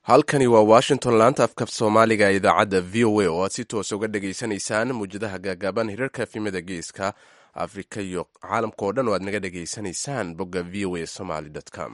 halkani waa washington laanta afka soomaaliga ee idaacadda v o a oo aad si toos uga dhegaysanaysaan muwjadaha gaagaaban hirarka efimada geeska afrika iyo caalamka oo dhan oo aad naga dhegaysanaysaan bogga v o a somaly com.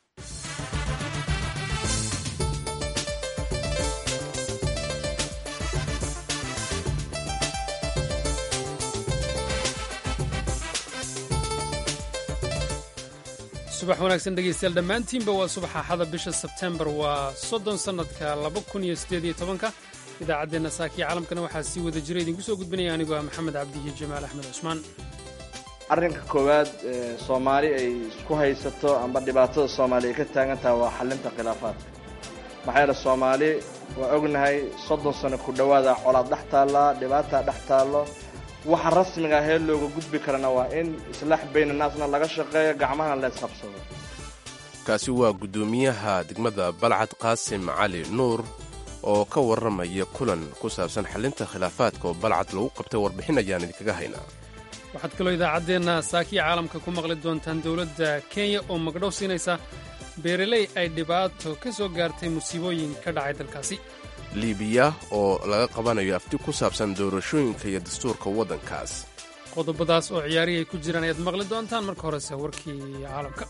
subax wanaagsan dhegaystayaal dhammaantiinba waa subax axada bisha sebtembar waa 30 sannadka 2018 idaacaddeenna saakiya caalamkana waxaa sii wada jira idinku soo gudbinaya anigoo ah maxamed cabdi iyo jamaal axmed cusmaan. arrinka koowaad soomaali ay isku haysato amba dhibaatada soomaali ay ka taagan tahay waa xalinta khilaafaadka. maxaa yeele soomaali waa ognahay 30 sano ku dhowaada colaad dhex taalla, dhibaataa dhex taallo. waxa rasmiga ah ee looga gudbi karana waa in islaax bayna naasna laga shaqeeyo, gacmahana la isqabsado. kaasi waa guddoomiyaha degmada balcad qaasim cali nuur oo ka warramaya kulan ku saabsan xalinta khilaafaadka oo balcad lagu qabtay. warbixin ayaan idinkaga haynaa. waxaad kaloo idaacaddeenna saakiya caalamka ku maqli doontaan dowladda kenya oo magdhow siinaysa beeraley ay dhibaato ka soo gaartay musiibooyin ka dhacay dalkaasi. libiya oo laga qabanayo afti ku saabsan doorashooyinka iyo dastuurka waddankaas. qodobadaas oo ciyaarihi ay ku jiraan ayaad maqli doontaan. marka horese warkii caalamka.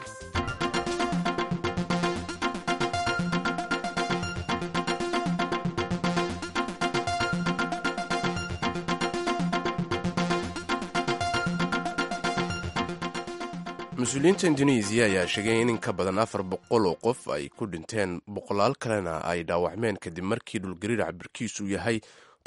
mas-uuliyiinta indonesiya ayaa sheegay in ka badan 400 oo qof ay ku dhinteen, boqolaal kalena ay dhaawacmeen kadib markii dhulgariir cabirkiisu yahay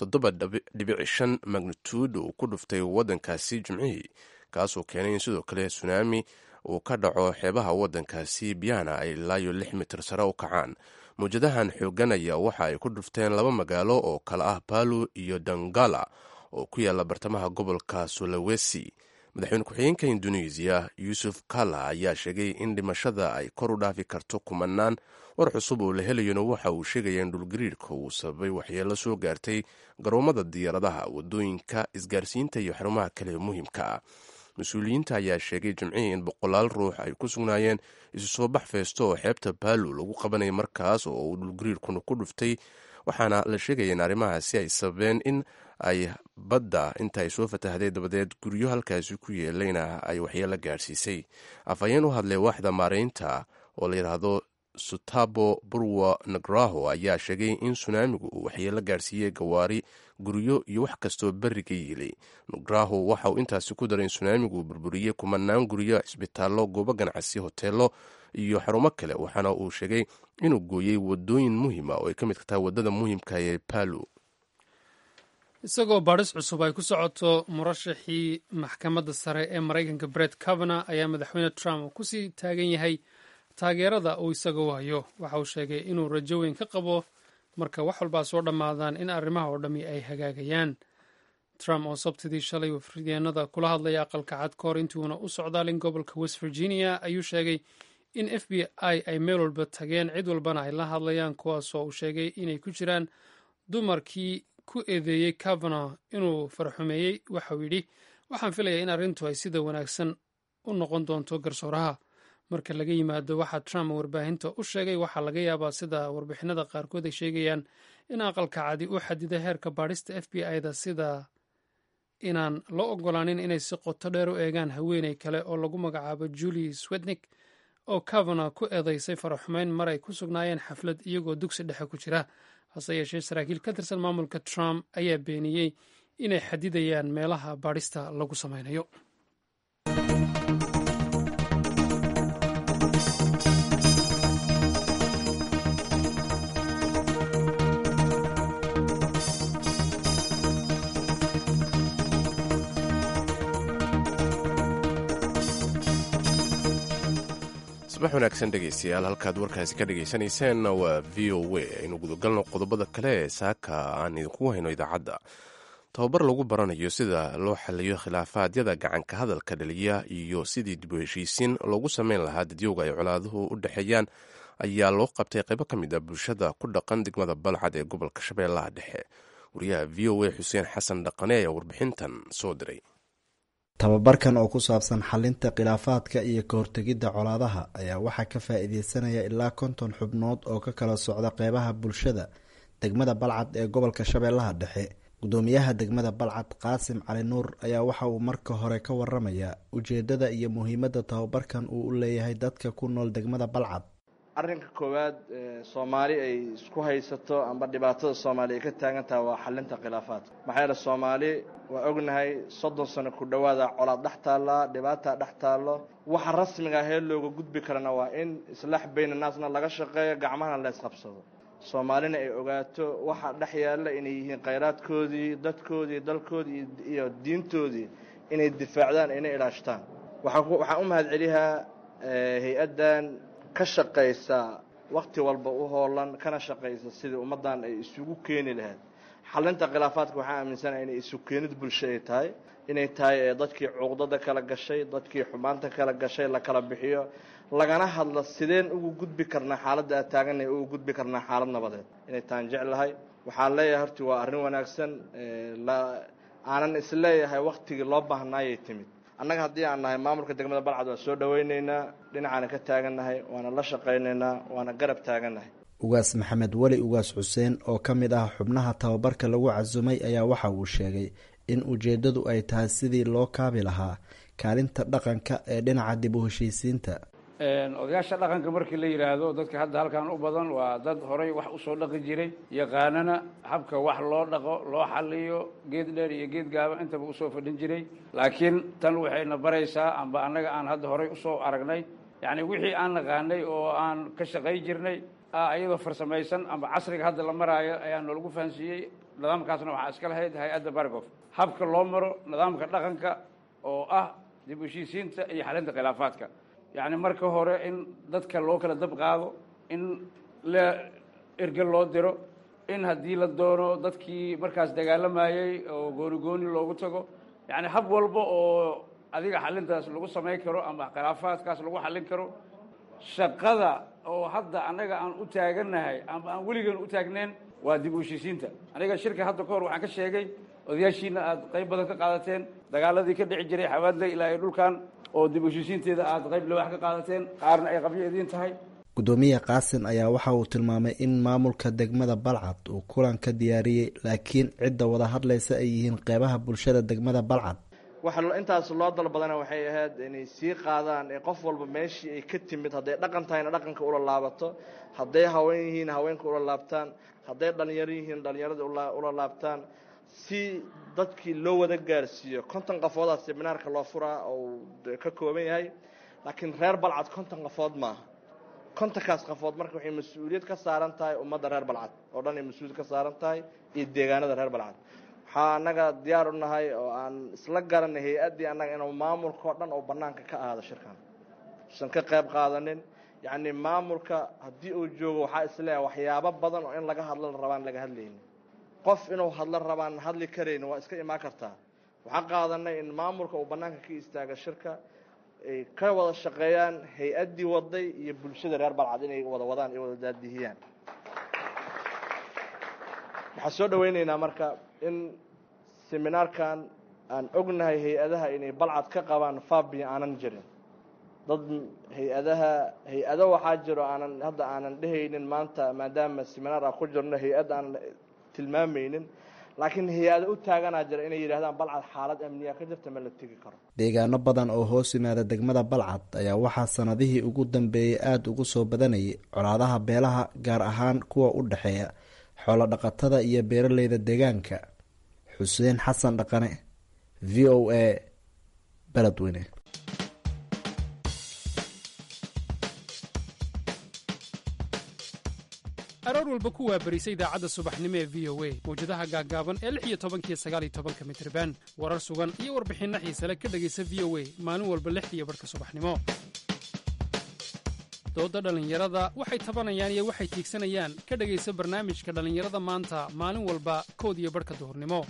7.5 magnituud uu ku dhuftay waddankaasi jimcihii, kaasoo keenay in sidoo kale sunaami uu ka dhaco xeebaha waddankaasi biyana ay ilaa 6 mitir sare u kacaan. mawjadahan xooggan ayaa waxa ay ku dhufteen 2 magaalo oo kale ah palu iyo dangala oo ku yaalla bartamaha gobolka sulawesi. madaxweyne ku-xigeenka indonesiya yuusuf kala ayaa sheegay in dhimashada ay kor u dhaafi karto kumanaan. war cusub oo la helayona waxa uu sheegaya in dhulgariirka uu sababay waxyeello soo gaartay garoomada diyaaradaha, waddooyinka, isgaarsiinta iyo xarumaha kale ee muhiimka ah. mas-uuliyiinta ayaa sheegay jimcihii in boqolaal ruux ay ku sugnaayeen isu soo bax feesto oo xeebta baalu lagu qabanaya markaas oo uu dhulgariirkuna ku dhuftay, waxaana la sheegaya in arrimahaasi ay sababeen in ay badda inta ay soo fatahday dabadeed guryo halkaasi ku yeelayna ay waxyeelo gaadhsiisay. afhayeen u hadlay waaxda maaraynta oo la yidhaahdo sutabo burwa nagraho ayaa sheegay in sunaamigu uu waxyeelo gaadhsiiyey gawaari, guryo iyo wax kastoo berriga yiilay. nagraho waxa uu intaasi ku daray in sunaamigu burburiyey kumanaan guryo, cisbitaallo, goobo ganacsi, hoteello iyo xarumo kale, waxaana uu sheegay inuu gooyey waddooyin muhiima oo ay ka mid tahay waddada muhiimka ee palu. isagoo baadhis cusub ay ku socoto murashaxii maxkamadda sare ee maraykanka Brett Kavanaugh ayaa madaxweyne Trump ku sii taagan yahay taageerada uu isaga waayo. waxa uu sheegay inuu rajo weyn ka qabo marka wax walbaa soo dhammaadaan in arrimaha oo dhammi ay hagaagayaan. Trump oo sabtidii shalay wafdiyaanada kula hadlaya aqalka cad kahor intuuna u socdaalin gobolka West Virginia ayuu sheegay in FBI ay meel walba tageen, cid walbana ay la hadlayaan, kuwaasoo uu sheegay inay ku jiraan dumarkii ku eedeeyey Kavanaugh inuu faraxumeeyey. waxa uu yidhi, waxaan filayaa in arrintu ay sida wanaagsan u noqon doonto garsooraha. marka laga yimaado waxa Trump warbaahinta u sheegay, waxaa laga yaabaa sida warbixinada qaarkood ay sheegayaan in aqalka cadi u xadiday heerka baadhista FBI-da, sida inaan loo ogolaanin inay si qoto dheer u eegaan haweeney kale oo lagu magacaabo Julie Swetnick oo Kavanaugh ku eedaysay faraxumeyn mar ay ku sugnaayeen xaflad iyagoo dugsi dhexe ku jira. hase yeeshee saraakiil ka tirsan maamulka Trump ayaa beeniyey inay xadidayaan meelaha baadhista lagu samaynayo. subax wanaagsan dhegaystayaal, halkaad warkaasi ka dhagaysanayseen waa v o a. aynu gudagalno qodobada kale ee saaka aan idinku hayno idaacadda. tababar lagu baranayo sida loo xaliyo khilaafaadyada gacanka hadalka dhaliya iyo sidii dib u heshiisiin loogu sameyn lahaa dadyowga ay colaaduhu u dhexeeyaan ayaa loo qabtay qaybo ka mid a bulshada ku dhaqan degmada balcad ee gobolka shabeellaha dhexe. wariyaha v o a xuseen xasan dhaqane ayaa warbixintan soo diray. tababarkan oo ku saabsan xalinta khilaafaadka iyo ka hortegidda colaadaha ayaa waxaa ka faa'iideysanaya ilaa 50 xubnood oo ka kala socda qeybaha bulshada degmada Balcad ee gobolka Shabeellaha Dhexe. gudoomiyaha degmada Balcad Qaasim Cali Nuur ayaa waxa uu marka hore ka waramayaa ujeedada iyo muhiimadda tababarkan uu u leeyahay dadka ku nool degmada Balcad. arrinka koowaad Soomaali ay isku haysato amba dhibaatada Soomaali ay ka taagan tahay waa xalinta khilaafaadka. maxaa yeelay Soomaali waa ognahay 30 sano ku dhawaada colaad dhex taala, dhibaato dhex taalo. waxa rasmiga ah ee looga gudbi karana waa in islaax bayna naasna laga shaqeeyo, gacmahana la isqabsado. Soomaalina ay ogaato waxa dhex yaala inay yihiin kheyraadkoodii, dadkoodii, dalkoodii iyo diintoodii inay difaacdaan, inay ilaashtaan. waxaan u mahadceliyaa hay-adan ka shaqeysa waqti walba u hoolan kana shaqeysa sidii ummadan ay isugu keeni lahayd xalinta khilaafaadka. waxaan aaminsanahay inay isu keenid bulsho ay tahay, inay tahay dadkii cuqdada kala gashay, dadkii xumaanta kala gashay la kala bixiyo, lagana hadlo sideen ugu gudbi karnaa xaaladda aan taagannahay, ugu gudbi karnaa xaalad nabadeed inay taan jeclahay. waxaan leeyahay horti waa arrin wanaagsan, aanan isleeyahay waqtigii loo baahnaayay timid. annaga haddii aan nahay maamulka degmada Balcad waa soo dhaweynaynaa, dhinacaana ka taagannahay, waana la shaqaynaynaa, waana garab taagannahay. ugaas maxamed weli ugaas xuseen oo ka mid ah xubnaha tababarka lagu casumay ayaa waxa uu sheegay in ujeedadu ay tahay sidii loo kaabi lahaa kaalinta dhaqanka ee dhinaca dib u heshiisiinta. odayaasha dhaqanka markii la yidhaahdo dadka hadda halkan u badan waa dad horay wax usoo dhaqi jiray, yaqaanana habka wax loo dhaqo, loo xaliyo, geed dheer iyo geed gaaban intaba usoo fadhin jiray. laakiin tan waxayna baraysaa amba annaga aan hadda horay usoo aragnay, yacni wixii aan naqaanay oo aan ka shaqay jirnay iyadoo farsamaysan amba casriga hadda la maraayo ayaa noolagu fahansiiyey. nidaamkaasna waxaa iska lahayd hay-adda Bargof, habka loo maro nidaamka dhaqanka oo ah dib u heshiisiinta iyo xalinta khilaafaadka. yacni marka hore in dadka loo kala dab qaado, in la ergel loo diro, in haddii la doono dadkii markaas dagaalamayey oo gooni gooni loogu tago, yacni hab walba oo adiga xalintaas lagu samayn karo ama khilaafaadkaas lagu xallin karo. shaqada oo hadda annaga aan u taagannahay ama aan weligan u taagnayn waa dib u heshiisiinta. aniga shirka hadda ka hor waxaan ka sheegay odayaashiina aad qayb badan ka qaadateen, dagaaladii ka dhici jiray xawaadle ilaa iyo dhulkan oo dib u heshiisiinteeda aad qayb wax ka qaadateen, qaarna ay qabyo idiin tahay. gudoomiye Qaasim ayaa waxa uu tilmaamay in maamulka degmada Balcad uu kulan ka diyaariyey, laakiin cidda wada hadlaysa ay yihiin qeybaha bulshada degmada Balcad. waxa intaas loo dalbadana waxay ahayd inay sii qaadaan qof walba meeshii ay ka timid, hadday dhaqan tahayna dhaqanka ula laabato, hadday haween yihiin haweenka ula laabtaan, hadday dhalinyaro yihiin dhalinyarada ula laabtaan, si dadkii loo wada gaarsiiyo. 50 qafoodaas seminaarka loo furaa oo ka kooban yahay, laakiin reer Balcad 50 qafood maaha. 50kaas qafood marka waxay mas'uuliyad ka saaran tahay ummadda reer Balcad oo dhan ay mas'uuliyad ka saaran tahay iyo deegaanada reer Balcad. waxaa annaga diyaar u nahay oo aan isla garanay hay-addii annaga inuu maamulka oo dhan oo bannaanka ka aado shirkan, usan ka qayb qaadanin. yacni maamulka haddii uu joogo waxaa isleeyahay waxyaabo badan oo in laga hadlo la rabaan laga hadlaynin, qof inuu hadlo rabaan hadli karayn waa iska imaan kartaa. waxaan qaadanay in maamulka uu bannaanka ka istaaga shirka, ay ka wada shaqeeyaan hay-addii waday iyo bulshada reer Balcad inay wada wadaan iyo wada daadihiyaan. waxaan soo dhaweynaynaa marka in seminaarkan aan ognahay hay-adaha inay Balcad ka qabaan faabi aanan jirin. dad hay-ado waxaa jiro aanan dhehaynin maanta maadaama seminaar aan ku jirno hay-ad aan tilmaamaynin, laakiin hay-ado u taaganaa jira inay yidhahdaan Balcad xaalad amniya ka jirta ma la tegi karo. deegaano badan oo hoos yimaada degmada Balcad ayaa waxaa sanadihii ugu dambeeyey aada ugu soo badanayay colaadaha beelaha, gaar ahaan kuwa u dhexeeya xoolo dhaqatada iyo beeraleyda deegaanka. xuseen xasan dhaqane, v o a, Beledweyne. aroor walba ku waabarisa idaacadda subaxnimo ee v o a mawjadaha gaaggaaban ee 16 iyo 19 mitirban, warar sugan iyo warbixinno xiisale ka dhegaysa v o a maalin walba 6:00 subaxnimo. dooda dhallinyarada waxay tabanayaan iyo waxay tiigsanayaan ka dhegaysa barnaamijka dhallinyarada maanta maalin walba 1:00 duhurnimo.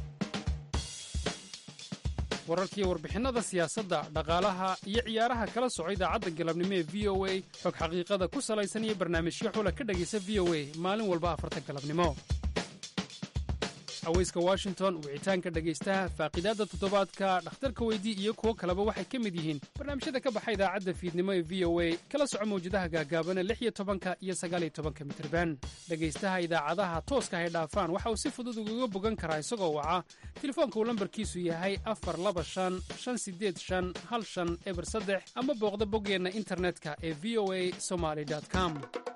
wararkiiyo warbixinnada siyaasadda, dhaqaalaha iyo ciyaaraha kala soco idaacadda galabnimo ee v o a, xog xaqiiqada ku salaysan iyo barnaamijyo xula ka dhegaysa v o a maalin walba 4 galabnimo. cawayska washington, wicitaanka dhegaystaha, faaqidaadda toddobaadka, dhakhtarka weydii iyo kuwo kaleba waxay ka mid yihiin barnaamijyada ka baxa idaacadda fiidnimo ee v o a kala soco mawjadaha gaagaabana 16 iyo 19 mitirban. dhegaystaha idaacadaha tooska hay dhaafaan waxa uu si fudud ugaga bogan karaa isagoo waca telefoonka uu lambarkiisu yahay 425-585-1503 ama booqda boggeenna internetka ee voa somali.com.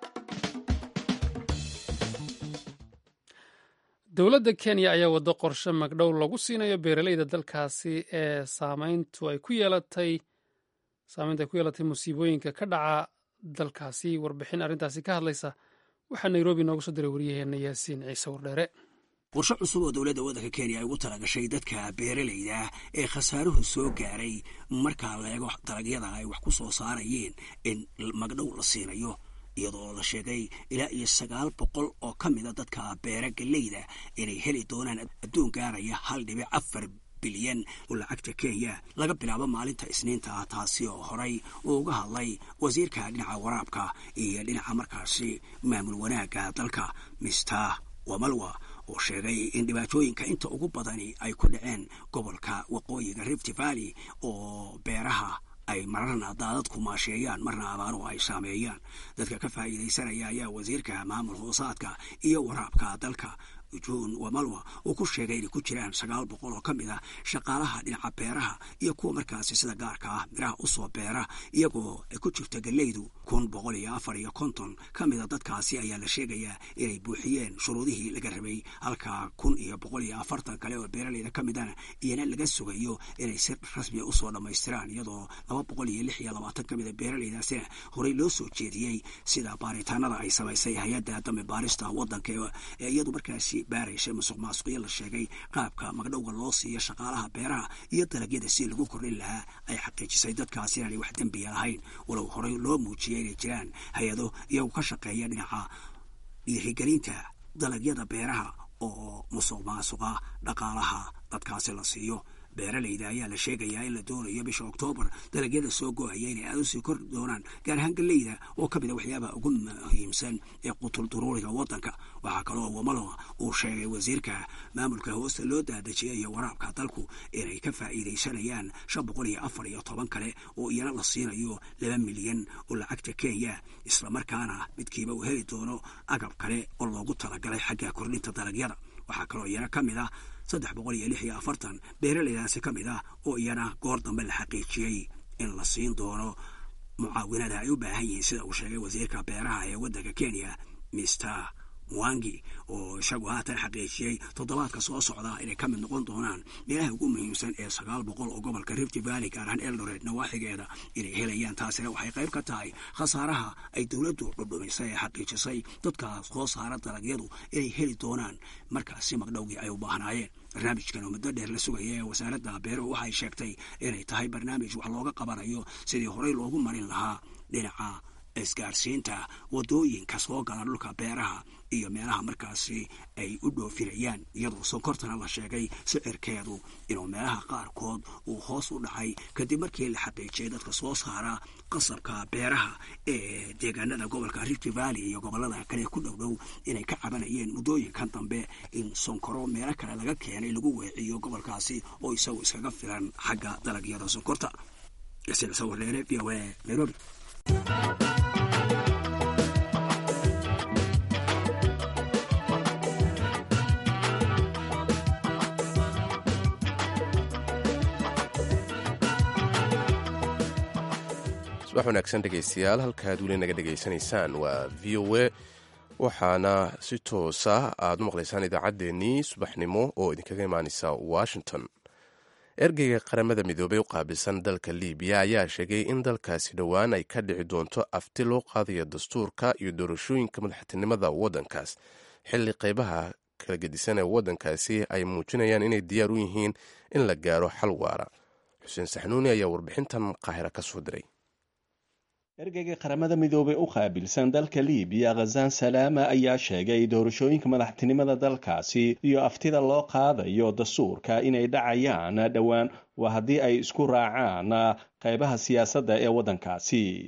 dowladda kenya ayaa waddo qorshe magdhow lagu siinayo beeralayda dalkaasi ee saameynta ay ku yeelatay musiibooyinka ka dhaca dalkaasi. warbixin arrintaasi ka hadlaysa waxaa nairobi noogu soo diray waryaheena yaasiin ciise wardheere. qorshe cusub oo dowladda waddanka kenya ay ugu talagashay dadka beeralayda ee khasaaruhu soo gaaray markaa la eego dalagyada ay wax ku soo saarayeen in magdhow la siinayo, iyadoo la sheegay ilaa iyo 900 oo ka mida dadka beera galleyda inay heli doonaan adduun gaaraya 1.4 bilyan oo lacagta kenya laga bilaabo maalinta isniinta, taasi oo horay uu uga hadlay wasiirka dhinaca waraabka iyo dhinaca markaasi maamul wanaagga dalka Mr. Wamalwa, oo sheegay in dhibaatooyinka inta ugu badani ay ku dhaceen gobolka waqooyiga Rift Valley oo beeraha ay mararna daadadku maasheeyaan marna abaaruhu ay saameeyaan. dadka ka faa'iidaysanaya ayaa wasiirka maamul hoosaadka iyo waraabka dalka John Wamalwa uu ku sheegay inay ku jiraan 900 oo ka mid ah shaqaalaha dhinaca beeraha iyo kuwa markaasi sida gaarka ah miraha u soo beera, iyagoo ay ku jirta galleydu 154 ka mid ah dadkaasi ayaa la sheegayaa inay buuxiyeen shuruudihii laga rabay, halka 140 kale oo beeralayda ka midana iyana laga sugayo inay si rasmi u soo dhammaystiraan, iyadoo 226 ka mid ah beeralaydaasina horey loo soo jeediyey sida baaritaanada ay samaysay hay'adda dambe baarista waddanka ee iyadu markaasi baaraysay musuqmaasuqyo la sheegay qaabka magdhowga loo siiyo shaqaalaha beeraha iyo dalagyada si lagu kordhin lahaa ay xaqiijisay dadkaasi inaanay wax dembiya lahayn, walow horey loo muujiyey inay jiraan hay-ado iyagu ka shaqeeya dhinaca dhiirigelinta dalagyada beeraha oo musuqmaasuqa dhaqaalaha dadkaasi la siiyo. beeralayda ayaa la sheegayaa in la doonayo bisha Oktoobar dalagyada soo go'aya inay aad u sii kordhi doonaan, gaar ahaan galleyda oo ka mid ah waxyaabaha ugu muhiimsan ee qutul duruuriga waddanka. waxaa kaloo Wamalwa uu sheegay wasiirka maamulka hoosta loo daadejiyay iyo waraabka dalku inay ka faa'iidaysanayaan 514 kale oo iyana la siinayo 2 milyan oo lacagta Kenya, isla markaana midkiiba uu heli doono agab kale oo loogu talagalay xagga kordhinta dalagyada. waxaa kaloo iyana ka mid ah 346 beeralaydaasi ka mid ah oo iyana goor dambe la xaqiijiyey in la siin doono mucaawinada ay u baahan yihiin, sida uu sheegay wasiirka beeraha ee waddanka Kenya Mr. Mwangi, oo isagu haatan xaqiijiyey toddobaadka soo socda inay ka mid noqon doonaan meelaha ugu muhiimsan ee 900 oo gobolka Rift Valley gaar ahaan Eldoret nawaaxigeeda inay helayaan. taasina waxay qayb ka tahay khasaaraha ay dowladdu dhudhumisay ee xaqiijisay dadka soo saara dalagyadu inay heli doonaan markaasi magdhowgii ay u baahnaayeen. barnaamijkan oo muddo dheer la sugaya ee wasaaradda beeruhu waxay sheegtay inay tahay barnaamij wax looga qabanayo sidii horey loogu marin lahaa dhinaca isgaarsiinta wadooyinka soo gala dhulka beeraha iyo meelaha markaasi ay u dhoofinayaan, iyadoo sonkortana la sheegay sicirkeedu inuu meelaha qaarkood uu hoos u dhacay kadib markii la xaqiijiyay dadka soo saara qasabka beeraha ee deegaanada gobolka Rift Valley iyo gobolada kale ku dhowdhow inay ka cabanayeen muddooyinkan dambe in sonkoro meelo kale laga keenay lagu weeciyo gobolkaasi oo isagu iskaga filan xagga dalagyada sonkorta. Yaasiin Ciise Wardheere, VOA, Nairobi. subax wanaagsan dhegaystayaal, halkaad weli naga dhegaysanaysaan waa v o a, waxaana si toosa aad u maqlaysaan idaacaddeenii subaxnimo oo idinkaga imaanaysa Washington. ergeyga qaramada midoobay u qaabilsan dalka libiya ayaa sheegay in dalkaasi dhowaan ay ka dhici doonto afti loo qaadayo dastuurka iyo doorashooyinka madaxtinimada waddankaas, xilli qaybaha kala gedisan ee waddankaasi ay muujinayaan inay diyaar u yihiin in la gaaro xal waara. xuseen saxnuuni ayaa warbixintan qaahira ka soo diray. ergeyga qaramada midoobay u qaabilsan dalka libiya khazaan salaama ayaa sheegay doorashooyinka madaxtinimada dalkaasi iyo aftida loo qaadayo dastuurka inay dhacayaan dhowaan waa haddii ay isku raacaan qaybaha siyaasadda ee waddankaasi.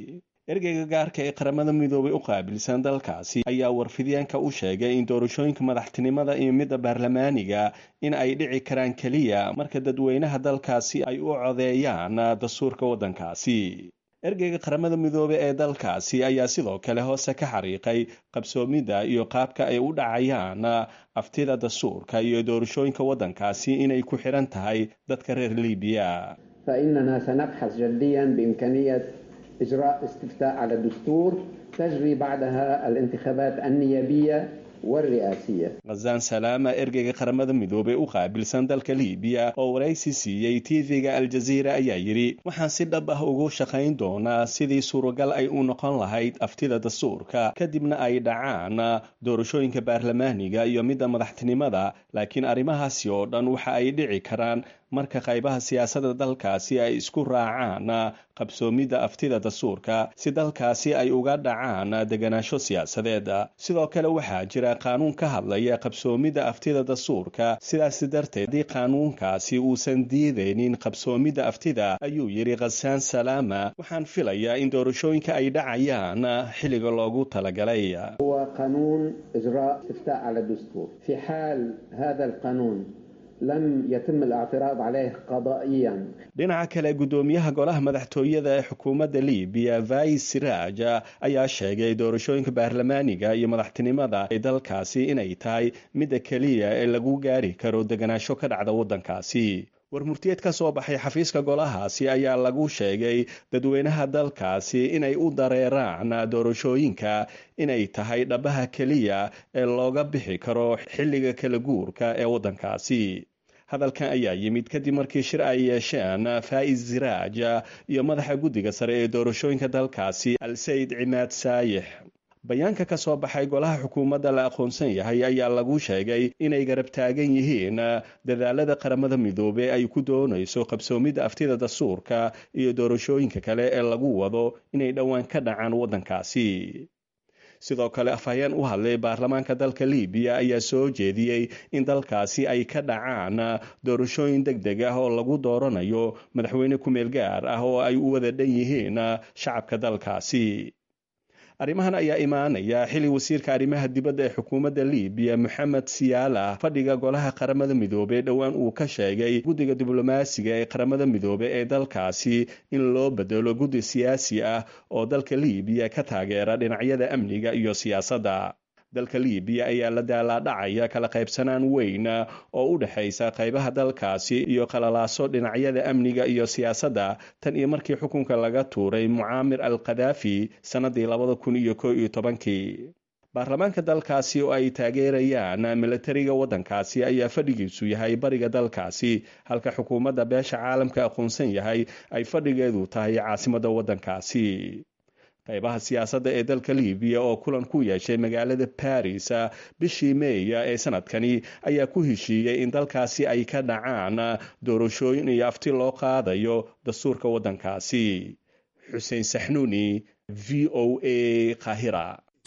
ergeyga gaarka ee qaramada midoobay u qaabilsan dalkaasi ayaa warfidyaanka u sheegay in doorashooyinka madaxtinimada iyo midda baarlamaaniga in ay dhici karaan keliya marka dadweynaha dalkaasi ay u codeeyaan dastuurka waddankaasi ergeyga qaramada midoobey ee dalkaasi ayaa sidoo kale hoose ka xariiqay qabsoomidda iyo qaabka ay u dhacayaan aftida dastuurka iyo doorashooyinka waddankaasi inay ku xiran tahay dadka reer libiya فإننا سنبحث جديا بإمكانية إجراء استفتاء على الدستور تجري بعدها الانتخابات النيابية والرئاسية. غزان سلامة ergeyga qaramada midoobey u qaabilsan dalka liibiya oo waraysi siiyey tv-ga aljaziira ayaa yidhi waxaan si dhab ah ugu shaqayn doonaa sidii suuragal ay u noqon lahayd aftida dastuurka kadibna ay dhacaan doorashooyinka baarlamaaniga iyo midda madaxtinimada laakiin arrimahaasi oo dhan waxa ay dhici karaan marka qaybaha siyaasadda dalkaasi ay isku raacaan qabsoomidda aftida dastuurka si dalkaasi ay uga dhacaan deganaansho siyaasadeed sidoo kale waxaa jira qaanuun ka hadlaya qabsoomidda aftida dastuurka sidaas darteed haddii qaanuunkaasi uusan diidaynin qabsoomidda aftida ayuu yidhi khasaan salaama waxaan filayaa in doorashooyinka ay dhacayaan xilliga loogu talagalay هو قانون إجراء استفتاء على الدستور في حال هذا القانون لم يتم الاعتراض عليه قضائيا. dhinaca kale gudoomiyaha golaha madaxtooyada ee xukuumadda liibiya vais siraaj ayaa sheegay doorashooyinka baarlamaaniga iyo madaxtinimada ee dalkaasi inay tahay midda keliya ee lagu gaari karo deganaansho ka dhacda waddankaasi warmurtiyeed ka soo baxay xafiiska golahaasi ayaa lagu sheegay dadweynaha dalkaasi inay u dareeraan doorashooyinka inay tahay dhabaha keliya ee looga bixi karo xilliga kala guurka ee waddankaasi hadalkan ayaa yimid kadib markii shir ay yeesheen faa'iz siraaj iyo madaxa guddiga sare ee doorashooyinka dalkaasi al-sayid cimaad saayix bayaanka ka soo baxay golaha xukuumadda la aqoonsan yahay ayaa lagu sheegay inay garab taagan yihiin dadaalada qaramada midoobey ay ku doonayso qabsoomidda aftida dastuurka iyo doorashooyinka kale ee lagu wado inay dhowaan ka dhacaan waddankaasi sidoo kale afhayeen u hadlay baarlamaanka dalka liibiya ayaa soo jeediyey in dalkaasi ay ka dhacaan doorashooyin deg deg ah oo lagu dooranayo madaxweyne ku-meel gaar ah oo ay u wada dhan yihiin shacabka dalkaasi arrimahan ayaa imaanaya xili wasiirka arrimaha dibadda ee xukuumadda liibiya moxamed siyaala fadhiga golaha qaramada midoobey dhowaan uu ka sheegay guddiga diblomaasiga ee qaramada midoobey ee dalkaasi in loo bedelo guddi siyaasi ah oo dalka liibiya ka taageera dhinacyada amniga iyo siyaasadda dalka liibiya ayaa la daalaadhacaya kala qaybsanaan weyn oo u dhexaysa qaybaha dalkaasi iyo qalalaaso dhinacyada amniga iyo siyaasadda tan iyo markii xukunka laga tuuray mucaamir al khadaafi sannadii 2011 baarlamaanka dalkaasi oo ay taageerayaan milatariga waddankaasi ayaa fadhigiisu yahay bariga dalkaasi halka xukuumadda beesha caalamka aqoonsan yahay ay fadhigeedu tahay caasimadda waddankaasi qaybaha siyaasadda ee dalka liibiya oo kulan ku yeeshay magaalada baris bishii meeya ee sanadkani ayaa ku heshiiyey in dalkaasi ay ka dhacaan doorashooyin iyo afti loo qaadayo dastuurka waddankaasi xuseen saxnuuni v o a qaahira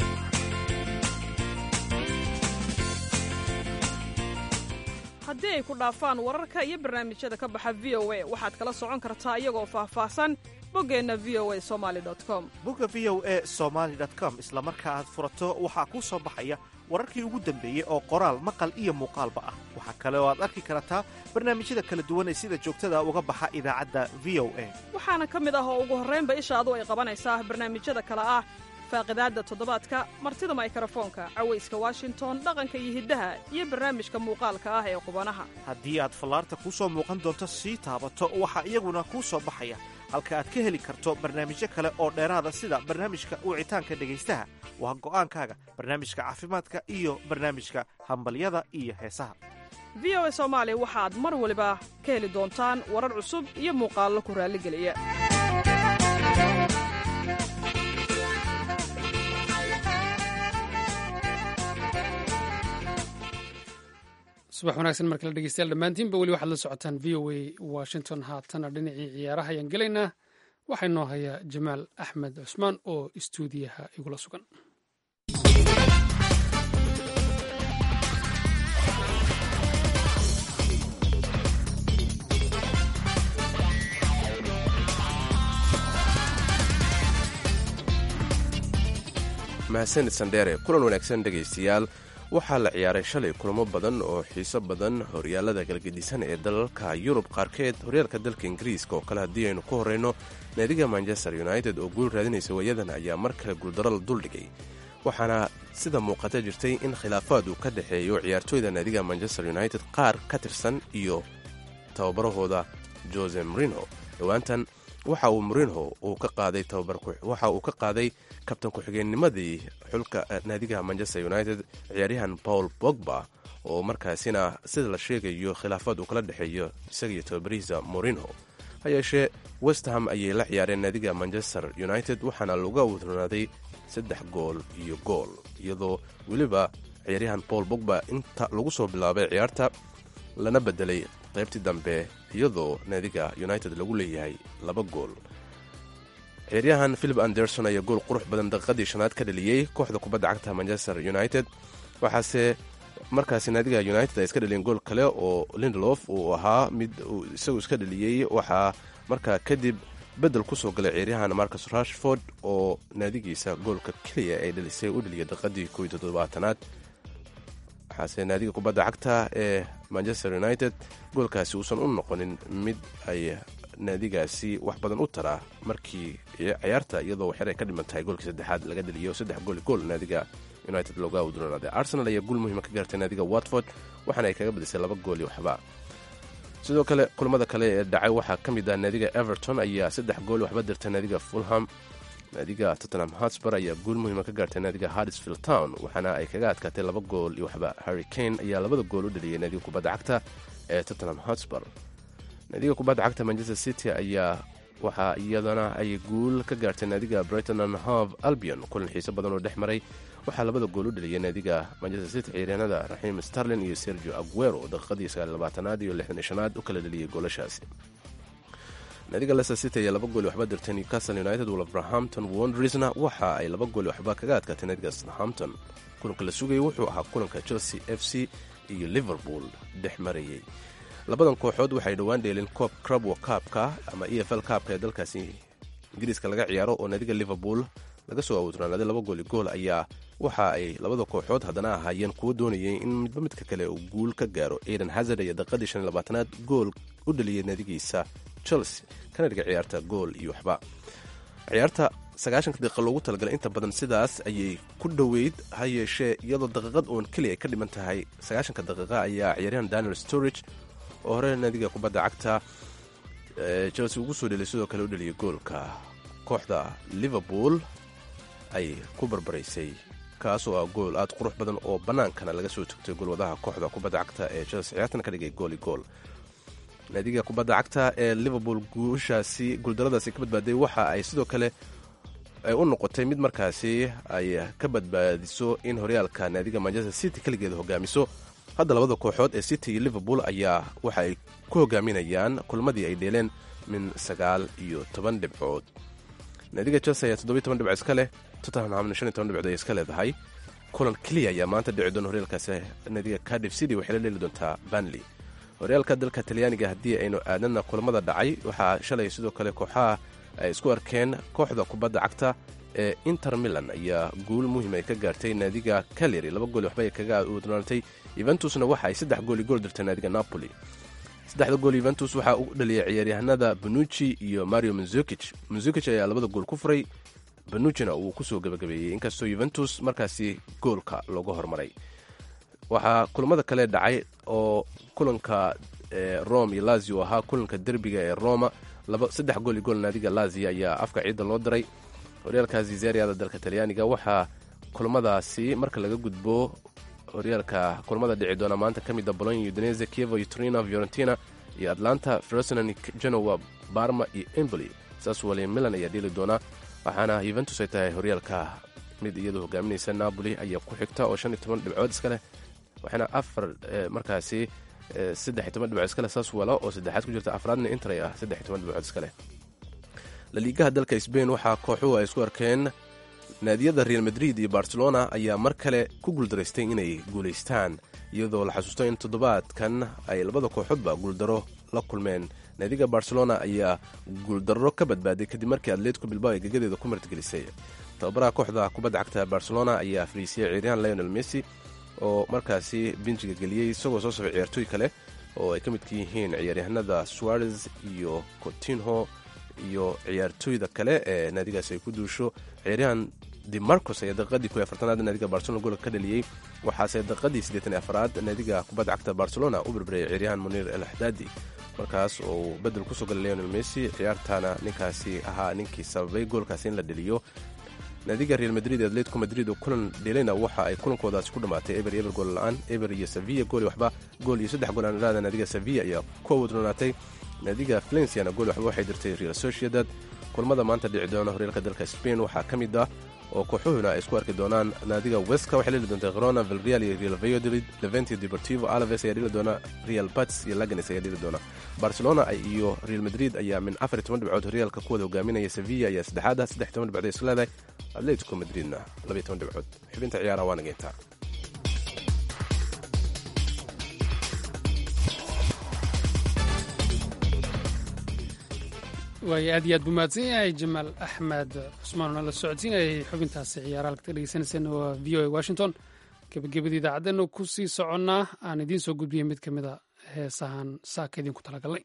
haddii ay ku dhaafaan wararka iyo barnaamijyada ka baxa v o a waxaad kala socon kartaa iyagoo faahfaahsan boggeenna v o a somaali com bogga v o a somaali com isla marka aad furato waxaa kuu soo baxaya wararkii ugu dambeeyey oo qoraal maqal iyo muuqaalba ah waxaa kale oo aad arki kartaa barnaamijyada kala duwan ee sida joogtada uga baxa idaacadda v o a waxaana ka mid ah oo ugu horraynba ishaadu ay qabanaysaa barnaamijyada kale ah faaqidaadda toddobaadka martida maykarafoonka cawayska washington dhaqanka iyo hiddaha iyo barnaamijka muuqaalka ah ee qubanaha haddii aad fallaarta kuu soo muuqan doonto sii taabato waxaa iyaguna kuu soo baxaya halka aad ka heli karto barnaamijyo kale oo dheeraada sida barnaamijka wicitaanka dhegaystaha waa go'aankaaga barnaamijka caafimaadka iyo barnaamijka hambalyada iyo heesaha v o a soomaali waxaad mar waliba ka heli doontaan warar cusub iyo muuqaallo ku raalligeliya subax wanaagsan mar kale dhegeystayaal dhammaantiinba weli waxaad la socotaan v o a washington haatana dhinacii ciyaaraha ayaan gelaynaa waxaa inoo hayaa jamaal axmed cusmaan oo istuudiyaha igula sugan mahadsanid sandheere kulan wanaagsan dhegaystayaal waxaa la ciyaaray shalay kulamo badan oo xiiso badan horyaalada galgedisan ee dalalka yurub qaarkeed horyaalka dalka ingiriiska oo kale haddii aynu ku horreyno naadiga manchester united oo guul raadinaysa waayadan ayaa mar kale guuldaro la duldhigay waxaana sida muuqata jirtay in khilaafaad uu ka dhexeeyo ciyaartooyda naadiga manchester united qaar ka tirsan iyo tababarahooda jose mourinho dhowaantan waxa uu mourinho waxa uu ka qaaday kabtan ku-xigeennimadii xulka naadiga manchester united ciyaaryahan paul bogba oo markaasina sida la sheegayo khilaafaad uu kala dhexeeyo isagiiyo tababarihiisa mourinho ha yeeshee westham ayay la ciyaareen naadiga manchester united waxaana laga wadronaaday 3 gool iyo gool iyadoo weliba ciyaaryahan paul bogba inta lagu soo bilaabay ciyaarta lana bedelay qaybtii dambe iyadoo naadiga united lagu leeyahay 2 gool ciyaaryahan philip anderson ayaa gool qurux badan daqiiqadii shanaad ka dhaliyey kooxda kubadda cagta manchester united waxaase markaasi naadiga united ay iska dhaliyeen gool kale oo lindelof uu ahaa mid uu isagu iska dhaliyey waxaa markaa kadib bedel ku soo galay ciyaaryahan marcus rashford oo naadigiisa goolka keliya ay dhalisay u dhaliyay daqiiqadii 17aad waxaase naadiga kubadda cagta ee manchester united goolkaasi uusan u noqonin mid ay naadigaasi wax badan u taraa markii ciyaarta iyadoo waxyar ay ka dhiman tahay goolkii saddexaad laga dhaliyo 3 gool gool naadiga united looga wadronaaday arsenal ayaa guul muhiima ka gaartay naadiga watford waxaana ay kaga badisay 2 gool iyo waxba sidoo kale kulamada kale ee dhacay waxaa ka mid ah naadiga everton ayaa 3 gool waxba dirtay naadiga fulham naadiga tottenham hotspur ayaa guul muhiima ka gaartay naadiga huddersfield town waxaana ay kaga adkaatay 2 gool iyo waxba harry kane ayaa 2 gool u dhaliyay naadiga kubadda cagta ee tottenham hotspur naadiga kubadda cagta manchester city ayaa waxaa iyadana ay guul ka gaartay naadiga brighton and hove albion kulan xiiso badan oo dhex maray waxaa 2 gool u dhaliyay naadiga manchester city ciyaaryahanada raxiim sterling iyo sergio aguero daqiiqadii 29aad iyo 65aad u kala dhaliyay goolashaasi naadiga leicester city ayaa 2 gool waxba dirtay newcastle united wolverhampton wanderersna waxa ay 2 gool waxba kaga adkaatay naadiga southampton kulanka la sugayay wuxuu ahaa kulanka chelsea fc iyo liverpool dhex marayay labadan kooxood waxay dhowaan dheeleen koob crabwo kaabka ama efl kaabka ee dalkaasi ingiriiska laga ciyaaro oo naadiga liverpool laga soo awdranaaday 2 gool iyo gool ayaa waxa ay labada kooxood haddana ahaayeen kuwo doonayay in midba midka kale uu guul ka gaaro eden hazard ayaa daqiiqadii 25aad gool u dhaliyay naadigiisa chelsea kana dhiga ciyaarta gool iyo waxba ciyaarta 90 daqiiqo loogu talagalay inta badan sidaas ayay ku dhoweyd ha yeeshee iyadoo daqiiqad uun keliya ay ka dhiman tahay 90 daqiiqa ayaa ciyaaryahan daniel sturridge oo hore naadiga kubadda cagta chelsea ugu soo dhelay sidoo kale u dhaliyay goolka kooxda liverpool ay ku barbaraysay kaasoo ah gool aad qurux badan oo bannaankana laga soo togtay goolwadaha kooxda kubadda cagta ee chelsea ciyaartana ka dhigay gool iyo gool naadiga kubadda cagta ee liverpool guuldaradaasi ka badbaaday waxa ay sidoo kale ay u noqotay mid markaasi ay ka badbaadiso in horyaalka naadiga manchester city keligeeda hogaamiso hadda labada kooxood ee city iyo liverpool ayaa waxa ay ku hogaaminayaan kulmadii ay dheeleen min 9 dhibcood naadiga chelsea ayaa 17 dhibcood iska leh tottenham 15 dhibcood ay iska leedahay kulan keliya ayaa maanta dhici doona horyaalkaasi naadiga cardiff city waxay la dheeli doontaa burnley horyaalka dalka talyaaniga haddii aynu aadana kulamada dhacay waxaa shalay sidoo kale kooxaha ay isku arkeen kooxda kubadda cagta ee inter milan ayaa guul muhiim ay ka gaartay naadiga caleri 2 gool waxba ay kaga udnaantay juventusna waxa ay 3 gool gool dirtay naadiga napoli 3 gool juventus waxa uu dhaliyay ciyaaryahanada Bonucci iyo Mario Mandzukic ayaa 2 gool ku furay Bonucci-na uu ku soo gabagabeeyay inkastoo Juventus markaasi goolka looga hormaray waxaa kulamada kale dhacay oo kulanka Rome iyo Lazio ahaa kulanka derbiga ee Roma 3 gool iyo gool naadiga Lazio ayaa afka ciida loo diray horyaalkaasi Serie-ada dalka Talyaaniga waxaa kulamadaasi marka laga gudbo horyaalka kulamada dhici doona maanta ka mid ah Bologna, Udinese, Chievo, Torino, Fiorentina iyo Atlanta, Frosinone, Genoa, Parma iyo Empoli. Sassuolo, Milan ayaa dheli doona waxaana Juventus ay tahay horyaalka mid iyadoo hogaaminaysa. Napoli ayaa ku xigta oo 15 dhibcood iska leh waxaana markaasi 13 dhibcood iska leh Sassuolo oo saddexaad ku jirta afraadna Inter ah 13 dhibcood iska leh. La Ligaha dalka Spain waxaa kooxuhu ay isku arkeen naadiyada Real Madrid iyo Barcelona ayaa mar kale ku guuldaraystay inay guulaystaan iyadoo la xasuusto in toddobaadkan ay labada kooxoodba guuldaro la kulmeen. naadiga Barcelona ayaa guuldaro ka badbaaday kadib markii Atletico Bilbao ay gagadeeda ku martigelisay tababaraha kooxda kubadda cagta barcelona ayaa fariisiyey ciyaaryahan lionel messi oo markaasi binjiga geliyey isagoo soo safay ciyaartooy kale oo ay ka midka yihiin ciyaaryahanada suarez iyo cotinho iyo ciyaartooyda kale ee naadigaas ay ku duusho. ciyaaryahan dimarcos ayaa daqiiqadii 14aad naadiga barcelona goolka ka dhaliyey, waxaase daqiiqadii 84aad naadiga kubadda cagta barcelona u berberayay ciyaaryahan muniir el xadaadi markaas oo uu bedel kusoo galay lionel messi. ciyaartaana ninkaasi ahaa ninkii sababay goolkaasi in la dheliyo. naadiga real madrid ee atletico madrid oo kulan dheelayna waxa ay kulankoodaasi ku dhammaatay eber iyo eber gool la-aan. eber iyo sevilla gool waxba, gool iyo 3 gool aan iraada naadiga sevilla ayaa ku awoodnaatay. naadiga valenciana gool waxba waxay dirtay real sociedad. kulmada maanta dhici doona horyaalka dalka Spain waxaa ka mid ah oo kooxuhuna ay isku arki doonaan. naadiga Huesca waxay dheli doontaa Girona, Villarreal iyo Real Valladolid, Levante iyo Deportivo Alaves ayaa dheli doona, Real Betis iyo Leganes ayaa dheli doona. Barcelona iyo Real Madrid ayaa min 14 dhibcood horyaalka ku wada hogaaminaya. Sevilla ayaa saddexaad 13 dhibcood isla leedahay. Atletico Madridna 12 dhibcood. xubinta ciyaaraha waa nageynta. waay aad iyo aad buu mahadsan yahay jamaal axmed cusmaan oo la socodsiinayay xubintaasi ciyaaraha lagta dhegeysanaysan waa v o a washington. gebagabadii idaacaddeennu ku sii soconnaa aan idiin soo gudbiyey mid ka mid a heesahan saaka idinku talagalnay.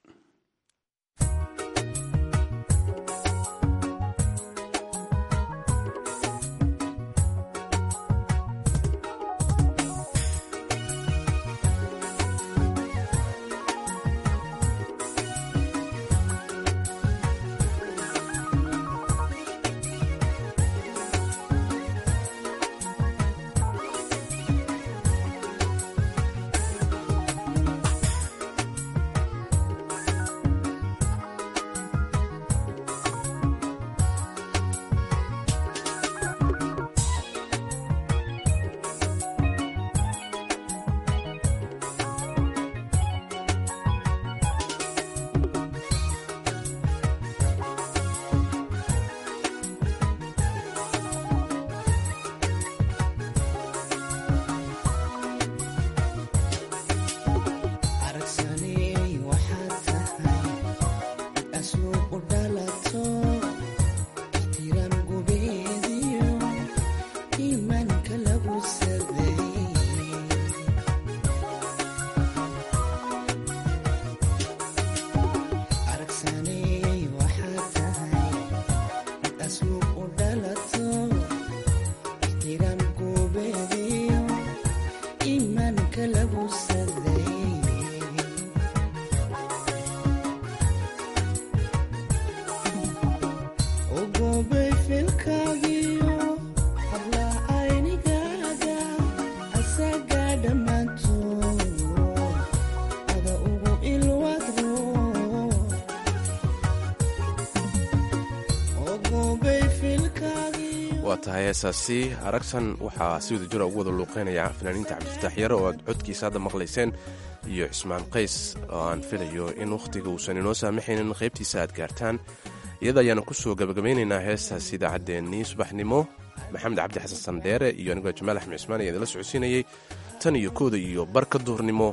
waa tahay heesaasi aragsan waxaa si wada jira ugu wada luuqeynaya fanaaniinta cabdifataax yare oo aad codkiisa hadda maqlayseen iyo cismaan qays oo aan filayo in wakhtiga uusan inoo saamaxaynin qaybtiisa aad gaartaan. iyada ayaana ku soo gabagabaynaynaa heestaas idaacaddeenii subaxnimo. maxamed cabdi xasan sandheere iyo anigoo jamaal axmed cismaan ayaa idinla socodsiinayey tan iyo kooda iyo barka duhurnimo.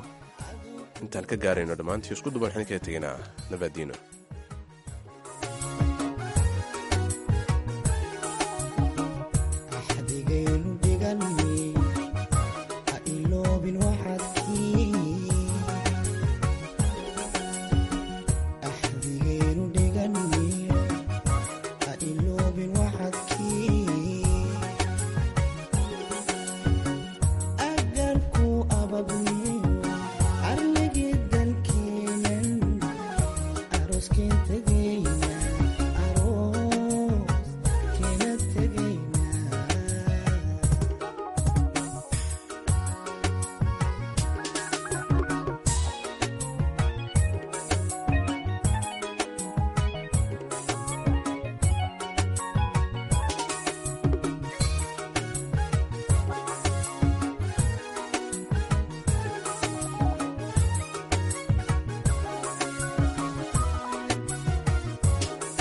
intaan ka gaarayno dhammaantii isku duban waxaan kaga tegaynaa nabaadiino.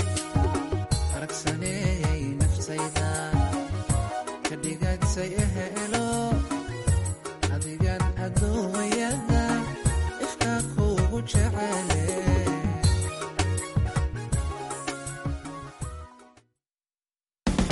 say